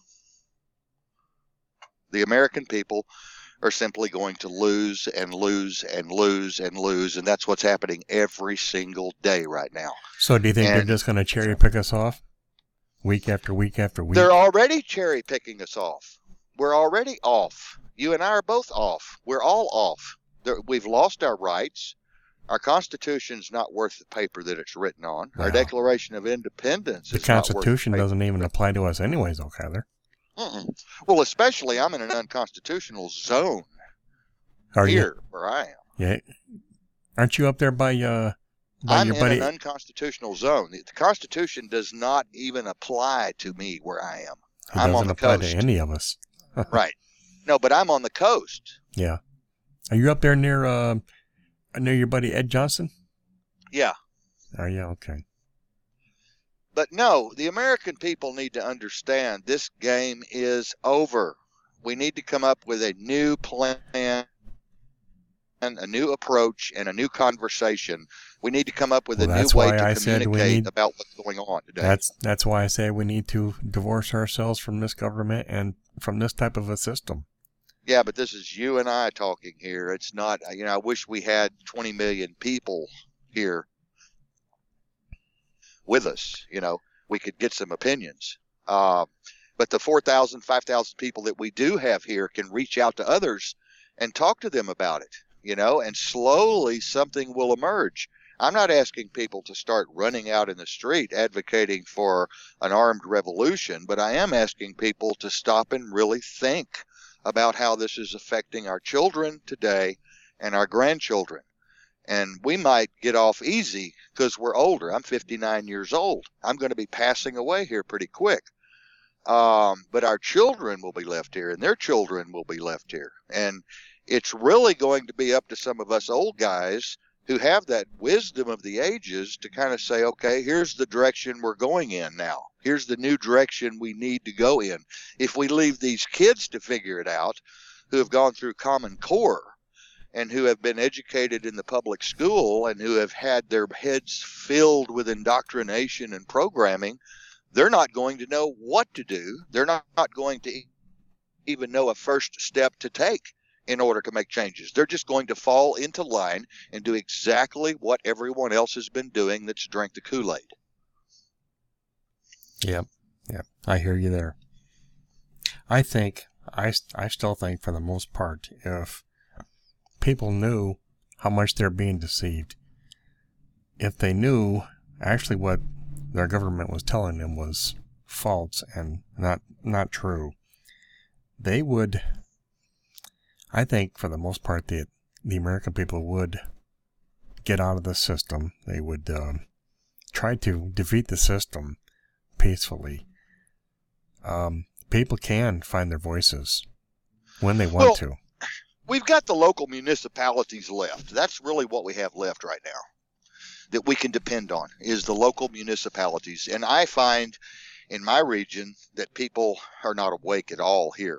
The American people are simply going to lose and lose and lose and lose, and that's what's happening every single day right now.
So do you think
And-
they're just going to cherry pick us off week after week after week?
They're already cherry picking us off. We're already off. You and I are both off. We're all off. There, we've lost our rights. Our Constitution's not worth the paper that it's written on. Our
Wow.
Declaration of Independence
the
is not worth the
Constitution
paper.
doesn't even apply to us anyways, though, Kyler.
Mm-mm. Well, especially I'm in an unconstitutional zone
Are
here where I am.
you? Yeah. Aren't you up there by uh by
I'm
your
in
buddy?
an unconstitutional zone. The, the Constitution does not even apply to me where I am.
It
I'm on
doesn't
the
apply
coast.
to any of us.
Right. No, but I'm on the coast.
Yeah. Are you up there near uh near your buddy Ed Johnson?
Yeah.
Are you? Okay.
But no, the American people need to understand this game is over. We need to come up with a new plan, a new approach, and a new conversation. We need to come up with
Well,
a new
that's
way
why
to
I said we
communicate
need-
about what's going on today.
That's that's why I say we need to divorce ourselves from this government and from this type of a system.
Yeah, but this is you and I talking here. It's not, you know, I wish we had twenty million people here with us. You know, we could get some opinions. Uh, but the four thousand, five thousand people that we do have here can reach out to others and talk to them about it, you know, and slowly something will emerge. I'm not asking people to start running out in the street advocating for an armed revolution, but I am asking people to stop and really think about how this is affecting our children today and our grandchildren. And we might get off easy because we're older. I'm fifty-nine years old. I'm going to be passing away here pretty quick. Um, but our children will be left here, and their children will be left here. And it's really going to be up to some of us old guys who have that wisdom of the ages to kind of say, okay, here's the direction we're going in now. Here's the new direction we need to go in. If we leave these kids to figure it out, who have gone through Common Core and who have been educated in the public school and who have had their heads filled with indoctrination and programming, they're not going to know what to do. They're not, not going to even know a first step to take in order to make changes. They're just going to fall into line and do exactly what everyone else has been doing that's drank the Kool-Aid.
Yep, yep. I hear you there. I think, I, I still think for the most part, if people knew how much they're being deceived, if they knew actually what their government was telling them was false and not not true, they would, I think for the most part, the, the American people would get out of the system. They would um, try to defeat the system peacefully. Um, people can find their voices when they want
well,
to.
We've got the local municipalities left. That's really what we have left right now that we can depend on, is the local municipalities. And I find in my region that people are not awake at all here.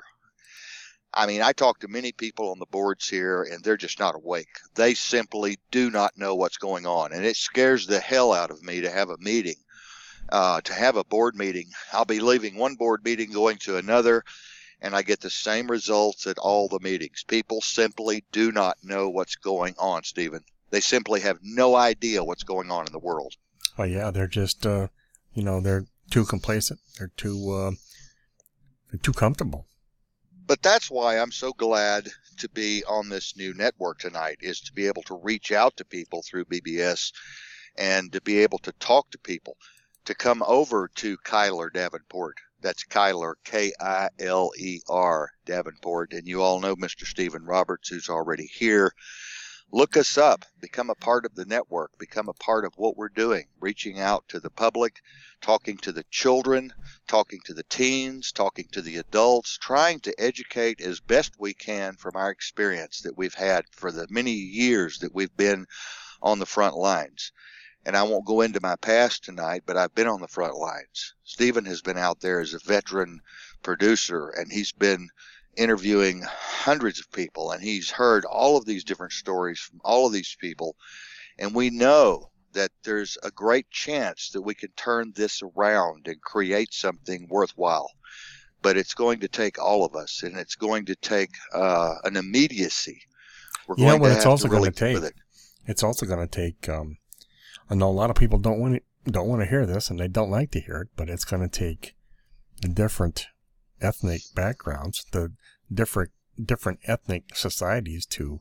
I mean, I talk to many people on the boards here, and they're just not awake. They simply do not know what's going on, and it scares the hell out of me to have a meeting, uh, to have a board meeting. I'll be leaving one board meeting, going to another, and I get the same results at all the meetings. People simply do not know what's going on, Stephen. They simply have no idea what's going on in the world.
Well, yeah, they're just, uh, you know, they're too complacent. They're too, uh, they're too comfortable.
But that's why I'm so glad to be on this new network tonight, is to be able to reach out to people through B B S and to be able to talk to people, to come over to Kyler Davenport. That's Kyler, K I L E R, Davenport. And you all know Mister Stephen Roberts, who's already here. Look us up, become a part of the network, become a part of what we're doing, reaching out to the public, talking to the children, talking to the teens, talking to the adults, trying to educate as best we can from our experience that we've had for the many years that we've been on the front lines. And I won't go into my past tonight, but I've been on the front lines. Stephen has been out there as a veteran producer, and he's been interviewing hundreds of people, and he's heard all of these different stories from all of these people. And we know that there's a great chance that we can turn this around and create something worthwhile. But it's going to take all of us, and it's going to take uh, an immediacy. We're
you know
going
what
to
it's
have
also
to really
going to take?
with it.
It's also going to take, um, I know a lot of people don't want to, don't want to hear this, and they don't like to hear it, but it's going to take the different ethnic backgrounds, the different different ethnic societies to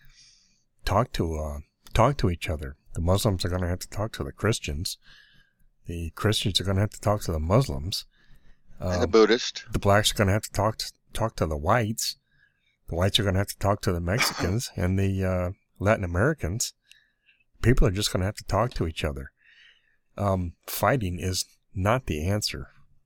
talk to uh, talk to each other. The Muslims are going to have to talk to the Christians. The Christians are going to have to talk to the Muslims. Um,
And the Buddhist.
The blacks are going to have to talk to, talk to the whites. The whites are going to have to talk to the Mexicans and the uh, Latin Americans. People are just going to have to talk to each other. Um, fighting is not the answer.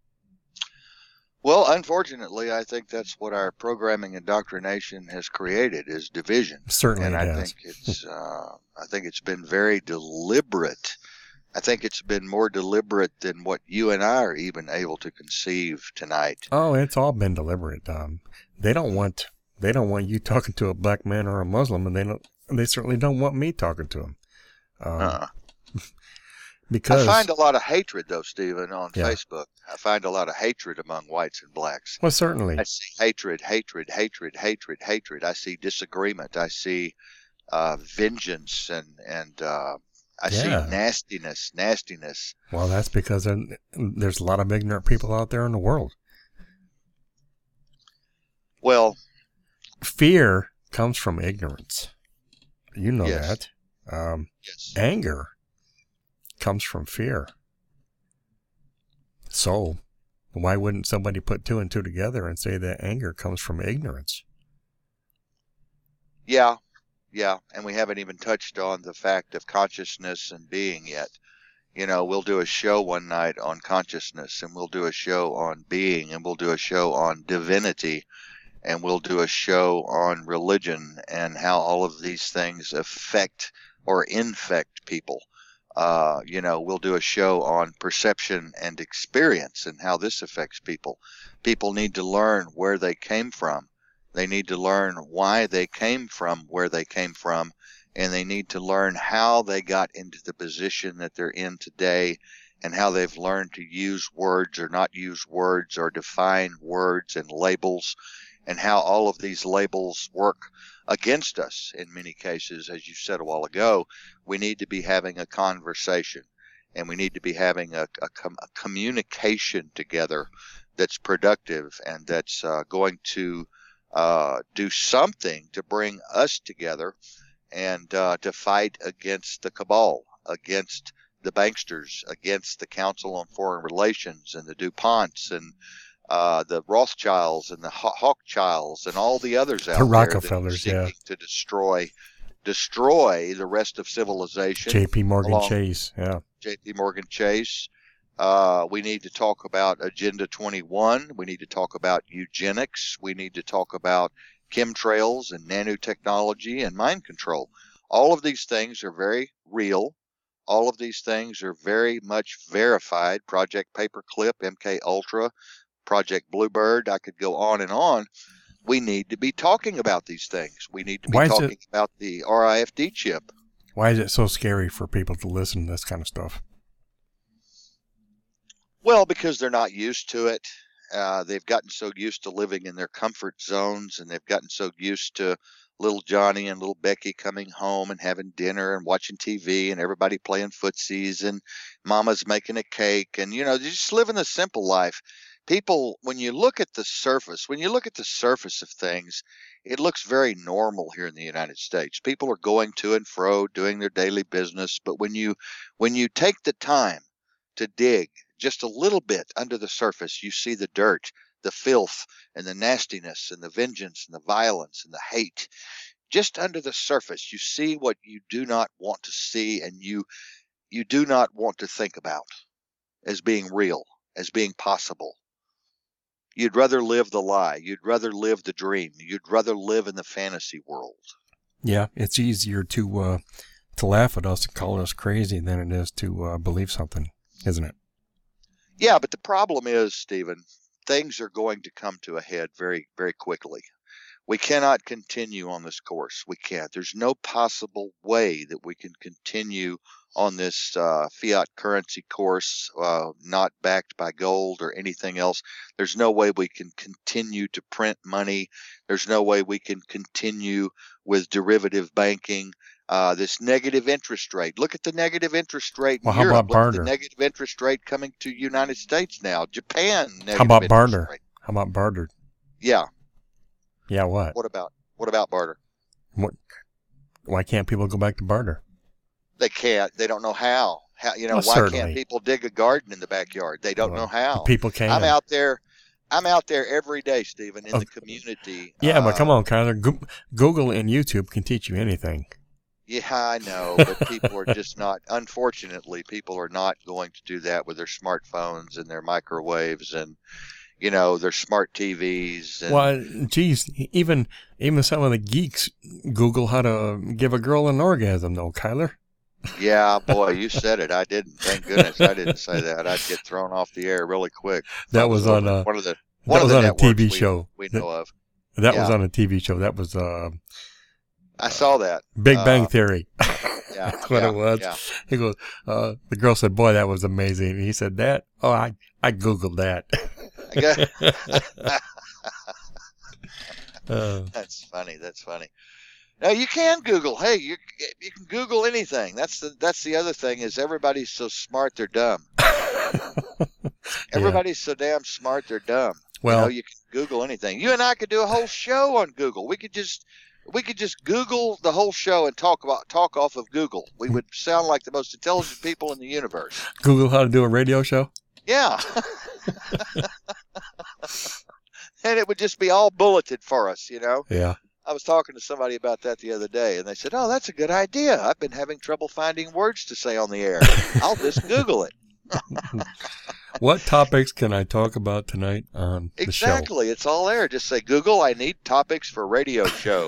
Well, unfortunately, I think that's what our programming indoctrination has created, is division.
Certainly,
and
it
I
has.
think it's uh, I think it's been very deliberate. I think it's been more deliberate than what you and I are even able to conceive tonight.
Oh, it's all been deliberate. Um, they don't want they don't want you talking to a black man or a Muslim, and they don't. They certainly don't want me talking to him. Um,
uh,
because
I find a lot of hatred, though, Stephen, on
Yeah.
Facebook. I find a lot of hatred among whites and blacks.
well, certainly,
I see hatred, hatred, hatred, hatred, hatred. I see disagreement. I see uh, vengeance, and and uh, I
Yeah.
see nastiness, nastiness.
well, that's because there- there's a lot of ignorant people out there in the world.
Well,
Fear comes from ignorance. You know
Yes.
that. Um,
Yes.
anger comes from fear. So, why wouldn't somebody put two and two together and say that anger comes from ignorance?
Yeah. Yeah. And we haven't even touched on the fact of consciousness and being yet. You know, we'll do a show one night on consciousness, and we'll do a show on being, and we'll do a show on divinity, and we'll do a show on religion and how all of these things affect or infect people. Uh, you know, we'll do a show on perception and experience and how this affects people. People need to learn where they came from. They need to learn why they came from where they came from, and they need to learn how they got into the position that they're in today, and how they've learned to use words or not use words or define words and labels, and how all of these labels work against us in many cases. As you said a while ago, we need to be having a conversation, and we need to be having a, a, com- a communication together that's productive and that's uh, going to uh, do something to bring us together and uh, to fight against the cabal, against the banksters, against the Council on Foreign Relations and the DuPonts and uh, the Rothschilds and the Hawkchilds and all the others out
The
there
Rockefellers,
that are
yeah.
seeking to destroy destroy the rest of civilization.
J P. Morgan
along-
Chase, yeah.
J P. Morgan Chase. Uh, we need to talk about Agenda twenty-one. We need to talk about eugenics. We need to talk about chemtrails and nanotechnology and mind control. All of these things are very real. All of these things are very much verified. Project Paperclip, M K Ultra, Project Bluebird. I could go on and on. We need to be talking about these things. We need to be
Why is
talking
it-
about the R I F D chip.
Why is it so scary for people to listen to this kind of stuff?
Well, because they're not used to it. Uh, they've gotten so used to living in their comfort zones, and they've gotten so used to little Johnny and little Becky coming home and having dinner and watching T V and everybody playing footsies and mama's making a cake. And, you know, you just living the simple life. People, when you look at the surface, when you look at the surface of things, it looks very normal here in the United States. People are going to and fro, doing their daily business. But when you, when you take the time to dig just a little bit under the surface, you see the dirt, the filth, and the nastiness, and the vengeance, and the violence, and the hate. Just under the surface, you see what you do not want to see, and you you do not want to think about as being real, as being possible. You'd rather live the lie. You'd rather live the dream. You'd rather live in the fantasy world.
Yeah, it's easier to uh, to laugh at us and call us crazy than it is to uh, believe something, isn't it?
Yeah, but the problem is, Stephen, things are going to come to a head very, very quickly. We cannot continue on this course. We can't. There's no possible way that we can continue on this uh, fiat currency course, uh, not backed by gold or anything else. There's no way we can continue to print money. There's no way we can continue with derivative banking. Uh, this negative interest rate. Look at the negative interest rate in
Well, how
Europe.
about
Look at
barter?
the negative interest rate coming to United States now. Japan. Negative
How about
interest
barter?
rate.
How about barter?
Yeah.
Yeah, what?
What about what about barter?
What? Why can't people go back to barter?
They can't. They don't know how. How you know
Well,
why
certainly.
can't people dig a garden in the backyard? They don't
Well,
know how.
People can.
I'm out there. I'm out there every day, Stephen, in
Oh,
the community.
Yeah, but
uh,
come on, Kyler. Go- Google and YouTube can teach you anything.
Yeah, I know, but people are just not. Unfortunately, people are not going to do that with their smartphones and their microwaves and, you know, their smart T Vs. And,
Well, geez, even even some of the geeks Google how to give a girl an orgasm, though, Kyler.
yeah, boy, you said it. I didn't. Thank goodness I didn't say that. I'd get thrown off the air really quick.
That was on
over
a
one of the one
that
of
was
the
on a T V
networks we-
show.
we know of.
That was
Yeah.
on a T V show. That was uh,
I saw that.
Big
Uh,
Bang Theory.
Yeah,
That's what
yeah,
it was.
Yeah.
He goes, uh, the girl said, "Boy, that was amazing." And he said, "That? Oh, I I googled that."
I got-
uh,
That's funny. That's funny. Now you can Google. Hey, you you can Google anything. That's the that's the other thing is everybody's so smart they're dumb. Everybody's so damn smart they're dumb.
well,
you know, you can Google anything. You and I could do a whole show on Google. We could just we could just Google the whole show and talk about talk off of Google. We would sound like the most intelligent people in the universe.
Google how to do a radio show?
Yeah. And it would just be all bulleted for us, you know?
Yeah.
I was talking to somebody about that the other day, and they said, oh, that's a good idea. I've been having trouble finding words to say on the air. I'll just Google it.
What topics can I talk about tonight on the show?
Exactly. It's all there. Just say, Google, I need topics for radio show.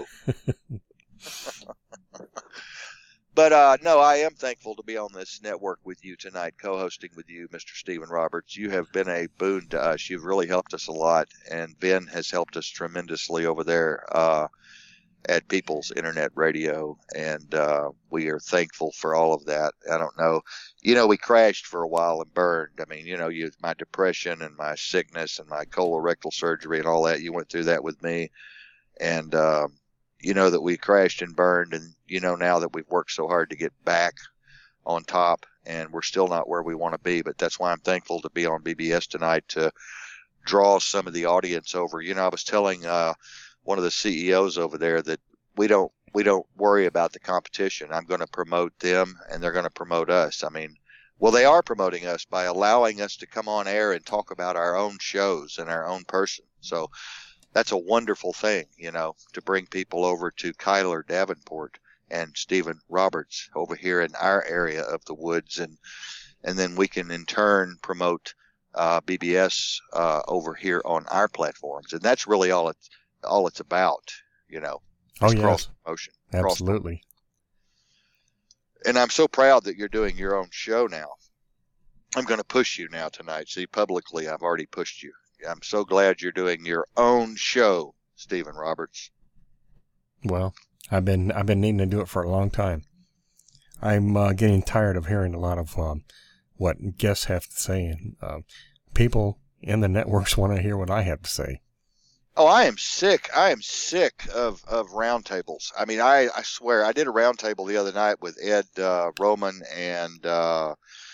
But, uh, no, I am thankful to be on this network with you tonight, co-hosting with you, Mister Stephen Roberts. You have been a boon to us. You've really helped us a lot, and Ben has helped us tremendously over there uh, at People's Internet Radio, and uh, we are thankful for all of that. I don't know. You know, we crashed for a while and burned. I mean, you know, you my depression and my sickness and my colorectal surgery and all that, you went through that with me, and uh, you know that we crashed and burned, and you know now that we've worked so hard to get back on top, and we're still not where we want to be. But that's why I'm thankful to be on B B S tonight to draw some of the audience over. You know, I was telling uh, one of the C E Os over there that we don't we don't worry about the competition. I'm going to promote them, and they're going to promote us. I mean, well, they are promoting us by allowing us to come on air and talk about our own shows and our own person. So that's a wonderful thing, you know, to bring people over to Kyler Davenport and Stephen Roberts over here in our area of the woods. And, and then we can in turn promote uh, B B S uh, over here on our platforms. And that's really all it's, all it's about, you know.
Oh, yes.
Cross promotion.
Absolutely.
And I'm so proud that you're doing your own show now. I'm going to push you now tonight. See, publicly, I've already pushed you. I'm so glad you're doing your own show, Stephen Roberts.
Well, I've been I've been needing to do it for a long time. I'm uh, getting tired of hearing a lot of um, what guests have to say, and uh, people in the networks want to hear what I have to say.
Oh, I am sick. I am sick of, of roundtables. I mean, I, I swear, I did a roundtable the other night with Ed uh, Roman and uh,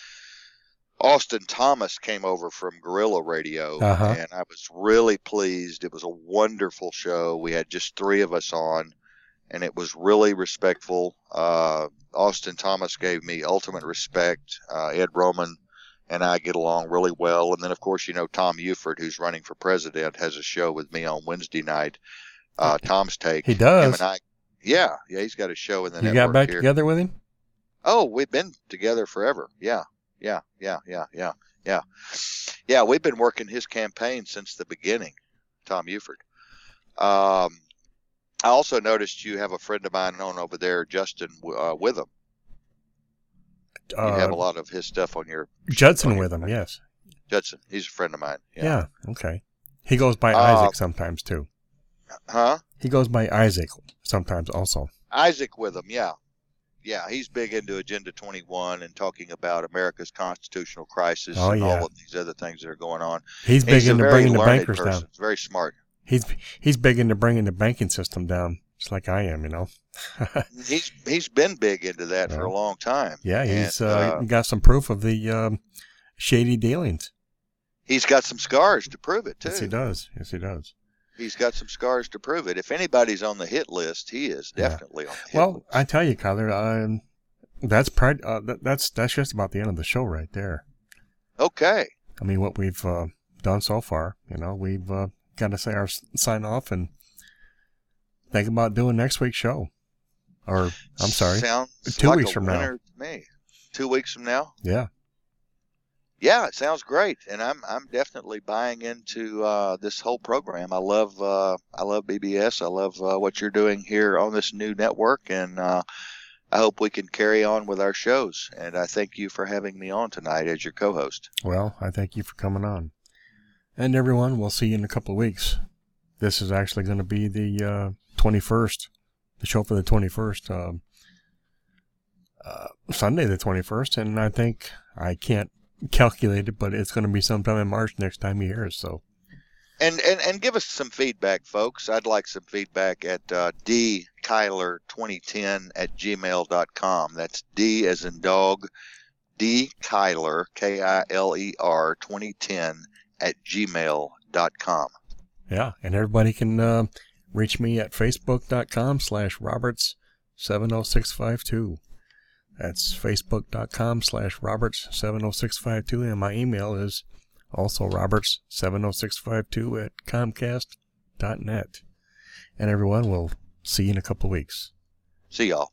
Austin Thomas came over from Guerrilla Radio,
uh-huh.
and I was really pleased. It was a wonderful show. We had just three of us on, and it was really respectful. Uh, Austin Thomas gave me ultimate respect. Uh, Ed Roman and I get along really well. And then, of course, you know, Tom Uford, who's running for president, has a show with me on Wednesday night. Uh, Tom's Take.
He does.
Him and I, yeah, yeah, he's got a show in the
you
network
got back
here.
Together with him?
Oh, we've been together forever. Yeah, yeah, yeah, yeah, yeah, yeah. Yeah, we've been working his campaign since the beginning, Tom Uford. Um, I also noticed you have a friend of mine on over there, Justin uh, Witham. You
Uh,
have a lot of his stuff on your...
Judson
on your,
Witham, yes.
Judson, he's a friend of mine. Yeah,
yeah okay. He goes by
uh,
Isaac sometimes, too.
Huh?
He goes by Isaac sometimes also.
Isaac Witham, yeah. Yeah, he's big into Agenda twenty-one and talking about America's constitutional crisis
oh,
and
yeah.
all of these other things that are going on.
He's big
he's
into bringing the bankers
person.
down.
He's very smart.
He's he's big into bringing the banking system down, just like I am, you know.
he's he's been big into that
yeah.
for a long time.
Yeah, he's
and,
uh,
uh,
got some proof of the um, shady dealings.
He's got some scars to prove it, too.
Yes, he does. Yes, he does.
He's got some scars to prove it. If anybody's on the hit list, he is definitely
yeah.
on the hit
well,
list.
I tell you, Kyler, um, that's pride, uh, that, that's that's just about the end of the show right there.
Okay.
I mean, what we've uh, done so far, you know, we've uh, got to say our sign off and think about doing next week's show. Or, I'm sorry,
Sounds
two
like
weeks
a
from now.
winner to me. Two weeks from now?
Yeah.
Yeah, it sounds great, and I'm I'm definitely buying into uh, this whole program. I love uh, I love B B S. I love uh, what you're doing here on this new network, and uh, I hope we can carry on with our shows. And I thank you for having me on tonight as your co-host.
Well, I thank you for coming on, and everyone, we'll see you in a couple of weeks. This is actually going to be the uh, twenty-first, the show for the twenty-first, um, uh, Sunday the twenty-first, and I think I can't calculate it, but it's going to be sometime in March next time you hear us. So,
and and and give us some feedback, folks. I'd like some feedback at uh, d kyler twenty ten at gmail dot com. That's D as in dog, D Kyler K I L E R twenty ten at gmail dot com.
Yeah, and everybody can uh, reach me at facebook.com slash roberts70652. That's facebook.com slash roberts70652, and my email is also roberts seven oh six five two at comcast dot net. And everyone, we'll see you in a couple of weeks.
See y'all.